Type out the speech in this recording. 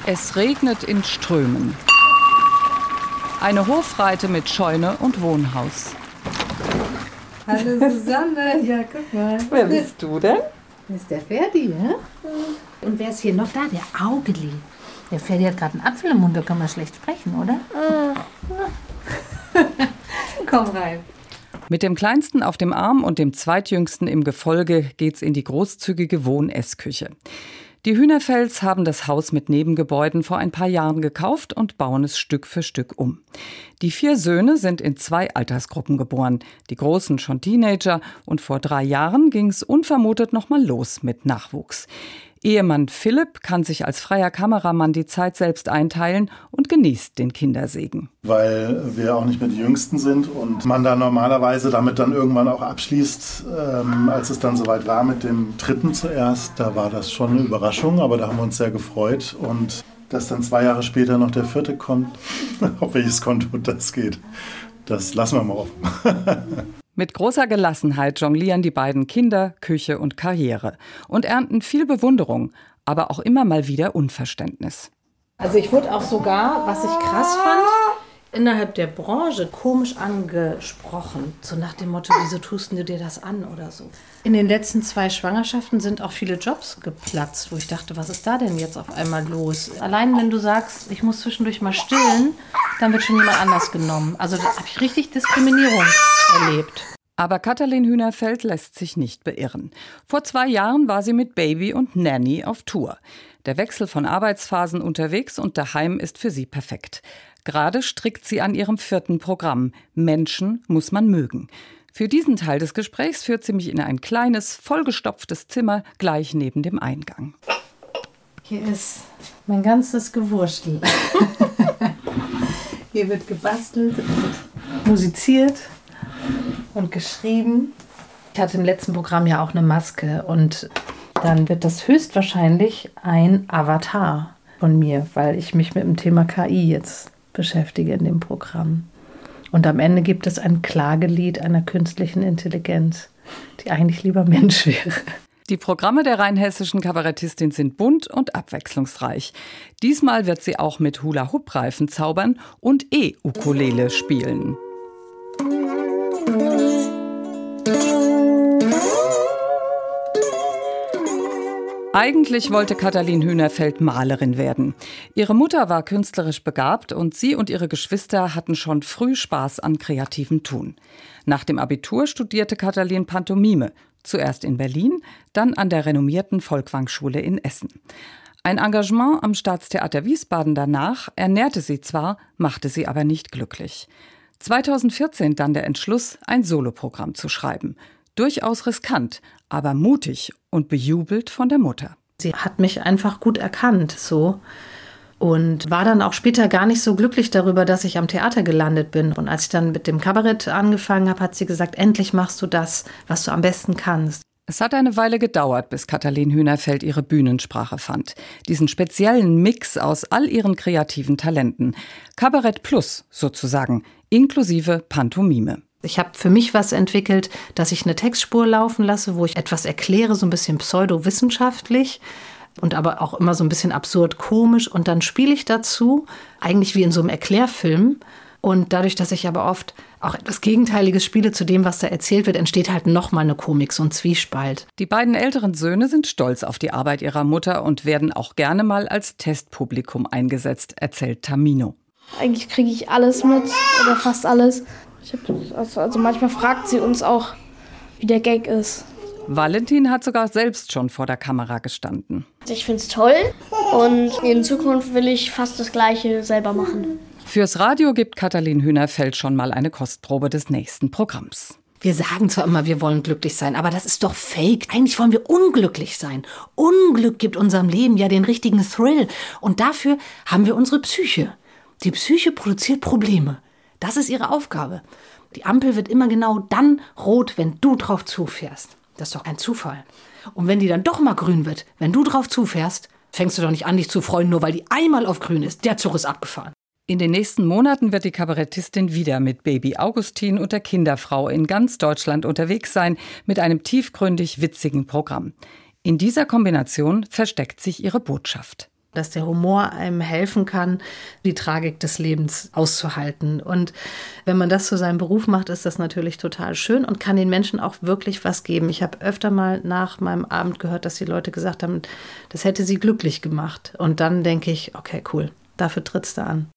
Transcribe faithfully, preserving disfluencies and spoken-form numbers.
Es regnet in Strömen. Eine Hofreite mit Scheune und Wohnhaus. Hallo Susanne, ja guck mal. Wer bist du denn? Das ist der Ferdi, ja? Und wer ist hier noch da? Der Augeli. Der Ferdi hat gerade einen Apfel im Mund, da kann man schlecht sprechen, oder? Komm rein. Mit dem Kleinsten auf dem Arm und dem Zweitjüngsten im Gefolge geht's in die großzügige Wohn-Essküche. Die Hühnerfelds haben das Haus mit Nebengebäuden vor ein paar Jahren gekauft und bauen es Stück für Stück um. Die vier Söhne sind in zwei Altersgruppen geboren, die Großen schon Teenager, und vor drei Jahren ging's unvermutet nochmal los mit Nachwuchs. Ehemann Philipp kann sich als freier Kameramann die Zeit selbst einteilen und genießt den Kindersegen. Weil wir auch nicht mehr die Jüngsten sind und man da normalerweise damit dann irgendwann auch abschließt. Ähm, als es dann soweit war mit dem dritten zuerst, da war das schon eine Überraschung, aber da haben wir uns sehr gefreut. Und dass dann zwei Jahre später noch der vierte kommt, auf welches Konto das geht, das lassen wir mal offen. Mit großer Gelassenheit jonglieren die beiden Kinder, Küche und Karriere und ernten viel Bewunderung, aber auch immer mal wieder Unverständnis. Also ich wurde auch sogar, was ich krass fand, innerhalb der Branche komisch angesprochen. So nach dem Motto, wieso tust du dir das an oder so. In den letzten zwei Schwangerschaften sind auch viele Jobs geplatzt, wo ich dachte, was ist da denn jetzt auf einmal los? Allein wenn du sagst, ich muss zwischendurch mal stillen, dann wird schon jemand anders genommen. Also da habe ich richtig Diskriminierung erlebt. Aber Katalin Hühnerfeld lässt sich nicht beirren. Vor zwei Jahren war sie mit Baby und Nanny auf Tour. Der Wechsel von Arbeitsphasen unterwegs und daheim ist für sie perfekt. Gerade strickt sie an ihrem vierten Programm. Menschen muss man mögen. Für diesen Teil des Gesprächs führt sie mich in ein kleines, vollgestopftes Zimmer gleich neben dem Eingang. Hier ist mein ganzes Gewurstel. Hier wird gebastelt, musiziert und geschrieben. Ich hatte im letzten Programm ja auch eine Maske und dann wird das höchstwahrscheinlich ein Avatar von mir, weil ich mich mit dem Thema K I jetzt beschäftige in dem Programm. Und am Ende gibt es ein Klagelied einer künstlichen Intelligenz, die eigentlich lieber Mensch wäre. Die Programme der rheinhessischen Kabarettistin sind bunt und abwechslungsreich. Diesmal wird sie auch mit Hula-Hoop-Reifen zaubern und E-Ukulele spielen. Eigentlich wollte Katalin Hühnerfeld Malerin werden. Ihre Mutter war künstlerisch begabt und sie und ihre Geschwister hatten schon früh Spaß an kreativem Tun. Nach dem Abitur studierte Katalin Pantomime, zuerst in Berlin, dann an der renommierten Folkwang-Schule in Essen. Ein Engagement am Staatstheater Wiesbaden danach ernährte sie zwar, machte sie aber nicht glücklich. zweitausendvierzehn dann der Entschluss, ein Soloprogramm zu schreiben. Durchaus riskant, aber mutig und bejubelt von der Mutter. Sie hat mich einfach gut erkannt, so. Und war dann auch später gar nicht so glücklich darüber, dass ich am Theater gelandet bin. Und als ich dann mit dem Kabarett angefangen habe, hat sie gesagt, endlich machst du das, was du am besten kannst. Es hat eine Weile gedauert, bis Katalin Hühnerfeld ihre Bühnensprache fand. Diesen speziellen Mix aus all ihren kreativen Talenten. Kabarett Plus sozusagen, inklusive Pantomime. Ich habe für mich was entwickelt, dass ich eine Textspur laufen lasse, wo ich etwas erkläre, so ein bisschen pseudowissenschaftlich und aber auch immer so ein bisschen absurd komisch. Und dann spiele ich dazu, eigentlich wie in so einem Erklärfilm. Und dadurch, dass ich aber oft auch etwas Gegenteiliges spiele zu dem, was da erzählt wird, entsteht halt nochmal eine Komik, so ein Zwiespalt. Die beiden älteren Söhne sind stolz auf die Arbeit ihrer Mutter und werden auch gerne mal als Testpublikum eingesetzt, erzählt Tamino. Eigentlich kriege ich alles mit oder fast alles. Ich hab, also, also manchmal fragt sie uns auch, wie der Gag ist. Valentin hat sogar selbst schon vor der Kamera gestanden. Ich find's toll und in Zukunft will ich fast das Gleiche selber machen. Fürs Radio gibt Katalin Hühnerfeld schon mal eine Kostprobe des nächsten Programms. Wir sagen zwar immer, wir wollen glücklich sein, aber das ist doch fake. Eigentlich wollen wir unglücklich sein. Unglück gibt unserem Leben ja den richtigen Thrill. Und dafür haben wir unsere Psyche. Die Psyche produziert Probleme. Das ist ihre Aufgabe. Die Ampel wird immer genau dann rot, wenn du drauf zufährst. Das ist doch ein Zufall. Und wenn die dann doch mal grün wird, wenn du drauf zufährst, fängst du doch nicht an, dich zu freuen, nur weil die einmal auf grün ist. Der Zug ist abgefahren. In den nächsten Monaten wird die Kabarettistin wieder mit Baby Augustin und der Kinderfrau in ganz Deutschland unterwegs sein, mit einem tiefgründig witzigen Programm. In dieser Kombination versteckt sich ihre Botschaft. dass der Humor einem helfen kann, die Tragik des Lebens auszuhalten. Und wenn man das zu seinem Beruf macht, ist das natürlich total schön und kann den Menschen auch wirklich was geben. Ich habe öfter mal nach meinem Abend gehört, dass die Leute gesagt haben, das hätte sie glücklich gemacht. Und dann denke ich, okay, cool, dafür trittst du an.